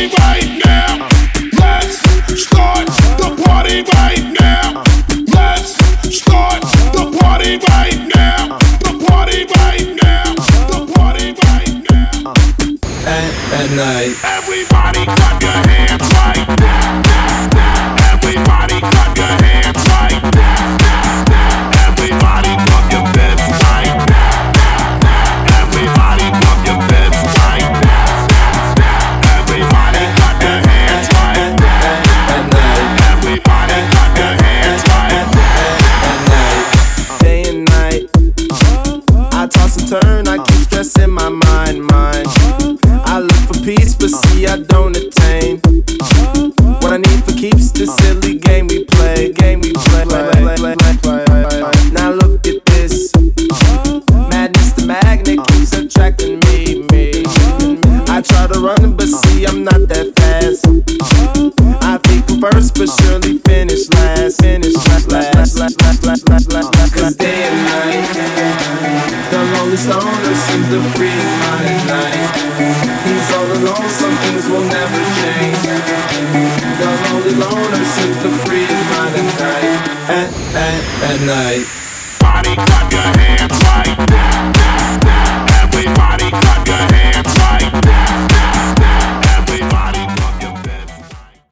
right now. Let's start the party right now. Let's start the party right now. The party right now. The party right now. At night. Everybody clap your hands right now. Everybody clap your hands right now. Everybody clap your fists right now. Everybody clap your fists right now. Everybody clap your hands right now. At night. Everybody clap your hands right now. At night. Day and night. I toss and turn, I keep stressing my mind. I look for peace, but see I don't attain. What I need for keeps this silly game we play. Now look at this. Madness, the magnet keeps attracting me. I try to run, but see I'm not that fast. I think first, but surely finish last. Cause day and night, the lonely stoner seems to free his mind at night. He's all alone, some things will never change. The lonely loner seems to free his mind at night. At night. Body clap your hands right now.